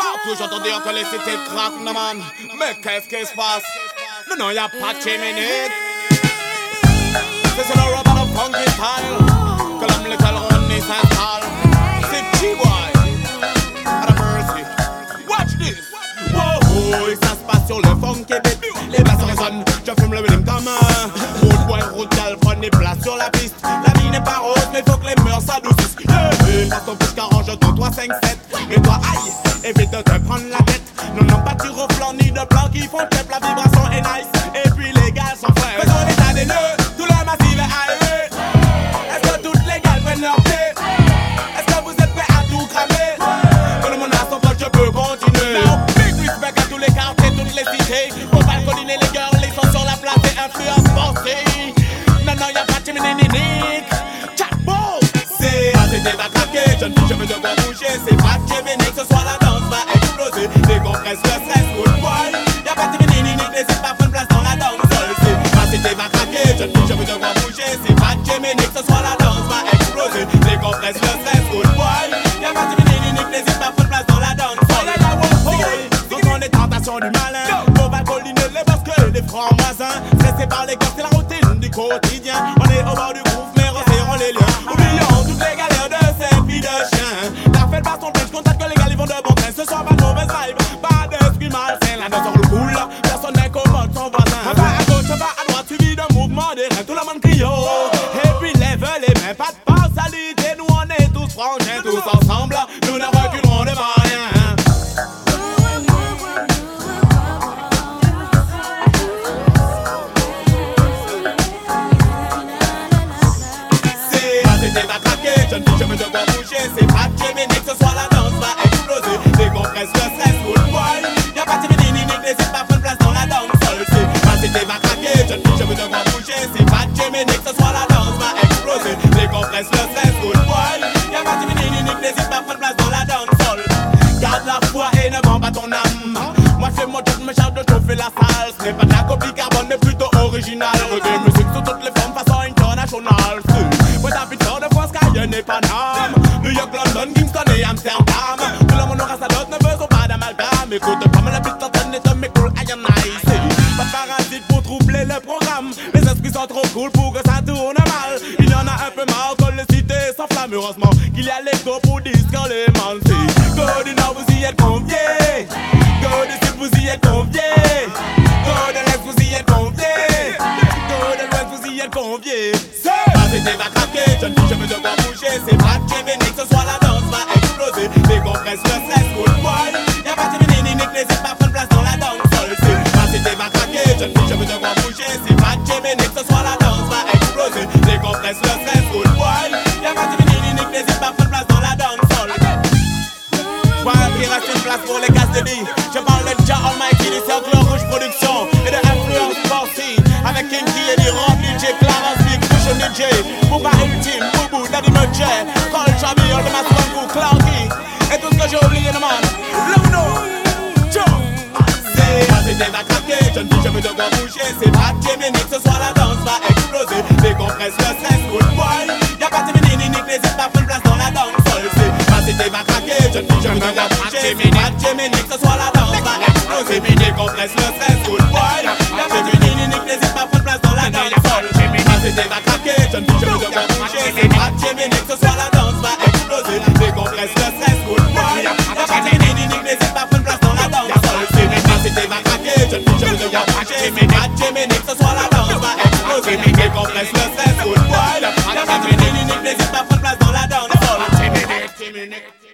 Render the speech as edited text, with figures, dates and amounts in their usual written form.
Partout j'entends dire que les cités craquent, non man. Mais qu'est-ce qui se passe? Non, y'a pas de chimney. C'est le rap à la funky style que l'homme létal Ronnie s'installe. C'est G-Boy à la mercy. Watch this. Wow, et ça se passe sur le funky beat. Les basses résonnent, je fume le rhythm comme un road boy, road gal, prenez place sur la piste. La vie n'est pas rose, mais faut que les mœurs s'adoucissent. Passe ton push qu'arrange ton 3, 5, 7. Mais toi, aïe, évite de te prendre la tête. Non, pas de reflant ni de plans qui font pep. La vibration est nice, et puis les gars sont frères. Faisons l'état des nœuds, tout le massif est aéré. Est-ce que toutes les gars prennent leur pied? Est-ce que vous êtes prêts à tout cramer? Tout le monde a son pote, je peux continuer. Now, big respect à tous les quartiers, toutes les cités. Faut pas coliner les girls, ils sont sur la place et influence forcée. Non, y'a pas de chimney-nique. Chapeau! C'est ACT va craquer, jeune fille, je veux devoir bouger. C'est pas de chimney, ce soir la danse va exploser. Décompresse le stress, good boy. Y'a pas de chimney-nique, n'hésite pas, prendre place dans la danse. C'est ACT va craquer, jeune fille, je veux devoir bouger. C'est pas de chimney, ce soir la danse va exploser. Décompresse le stress, good boy. Y'a pas de chimney-nique, n'hésite pas, prendre place dans la danse. Sont les tentations du malin. On va colliner les basques, les francs-maçons. Stressés par les gars, c'est la routine du quotidien. On est au bord du groupe, mais resserrons les liens. Oublions toutes les galères de ces filles de chien. T'as fait le baston, je constate que les gars ils vont de bon train. Ce soir, pas de mauvaise vibe, pas d'esprit malsain. La danse roule cool, personne n'incommode son voisin. Va à gauche, va à droite, suivi d'un mouvement des reins. Tout le monde crie oh. Et puis lève les mains, pas de partialité. Nous on est tous frangins, tous ensemble. Nous ne reculerons devant rien. Va craquer, jeune fille, je veux devoir bouger. C'est pas de chimney, ce soir la danse va exploser. Décompresse le stress, good boy. Y'a pas de chimney, n'hésite pas, prendre place dans la danse. C'est ACT va craquer, jeune fille, je veux devoir bouger. C'est pas de chimney, ce soir la danse va exploser. Décompresse le stress, good boy. Y'a pas de chimney, n'hésite pas, prendre place dans la danse. Garde la foi et ne vends pas ton âme. Moi je fais mon job, me charge de chauffer la salle. Ce n'est pas de la copie carbone, mais plutôt original. Reggae musique sous toutes les formes, façon internationale. Moi t'habites de France, Cayenne et Paname. New York, London, Kingston et Amsterdam. Tout le monde aura sa dot, ne faisons pas d'amalgame. Écoute pas mal la bite t'entraîne et te make cool, I am nice. Pas de parasites pour troubler le programme. Les esprits sont trop cool pour que ça tourne mal. Il y en a un peu marre que les cités s'enflamment. Heureusement qu'il y a l'écho pour disque les mentis. Go du nord, vous y êtes conviés. Go du sud, vous y êtes conviés. Go de l'est, vous y êtes conviés. Go de l'ouest, vous y êtes conviés. ACT va craquer, jeune fille, je veux devoir bouger. C'est pas de chimney, ce soir la danse va exploser. Décompresse le stress, good boy. Y'a pas de chimney, n'hésite pas, prendre place dans la danse. ACT va craquer, jeune fille, je veux devoir bouger. C'est pas de chimney, ce soir la danse va exploser. Décompresse le stress, good boy. Y'a pas de chimney, n'hésite pas, prendre place dans la danse. Voilà qu'il reste une place pour les casse de billes. Je parle de Jah Almighty, du Cercle Rouge Production et de Influence Forcy. Avec Kinky et du Rob DJ, Clarence Big, Fusion DJ, Booba Ultime, Boubou, Daddy Mudge, Cole Chabi, de ma Swango, Clarky. Et tout ce que j'ai oublié de man. Luno, Joe. C'est ACT va craquer, jeune fille, je veux devoir bouger. C'est pas de chimney, ce soir la danse va exploser. Décompresse le stress, good boy. Y'a pas de chimney, n'hésite pas, prendre place dans la danse. ACT va craquer, jeune fille, je veux devoir bouger. C'est pas de chimney, ce soir la danse va exploser. Décompresse le stress, good boy. Y'a pas de chimney, n'hésite pas, prendre place dans la danse. ACT va craquer, jeune fille, je veux devoir bouger. C'est pas de chimney, ce soir la danse va exploser. Décompresse le stress, good boy. Y'a pas de chimney, n'hésite pas, prendre place dans la danse. ACT va craquer, jeune fille, je veux devoir bouger. C'est pas de chimney, ce soir la danse va exploser. Décompresse le stress, good boy. Y'a pas de chimney, n'hésite pas, prendre place dans la danse.